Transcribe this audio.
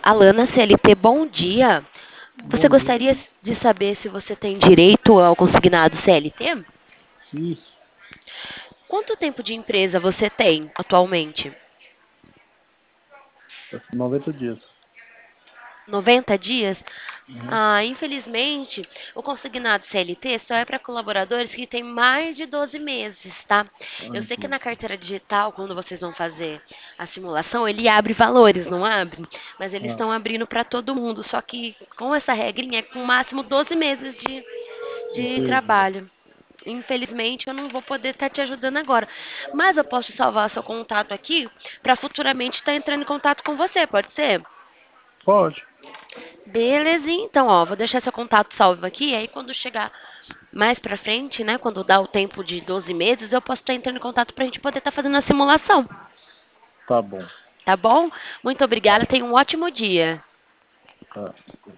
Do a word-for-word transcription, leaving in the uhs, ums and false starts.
Alana C L T, bom dia. Você Bom dia. gostaria de saber se você tem direito ao consignado C L T? Isso, Quanto tempo de empresa você tem atualmente? noventa dias. noventa dias? Uhum. Ah, infelizmente, o consignado C L T só é para colaboradores que têm mais de doze meses, tá? Ah, Eu sei que entendi. na carteira digital, quando vocês vão fazer a simulação, ele abre valores, não abre? Mas eles Ah, estão abrindo para todo mundo, só que com essa regrinha é com máximo doze meses de, de entendi. trabalho. Infelizmente, eu não vou poder estar te ajudando agora. Mas eu posso salvar seu contato aqui para futuramente estar entrando em contato com você, pode ser? Pode. Beleza, então, ó, vou deixar seu contato salvo aqui, aí quando chegar mais pra frente, né, quando dá o tempo de doze meses, eu posso estar entrando em contato pra gente poder estar fazendo a simulação, Tá bom. tá bom? Muito Tá, obrigada, tenha um ótimo dia. tá.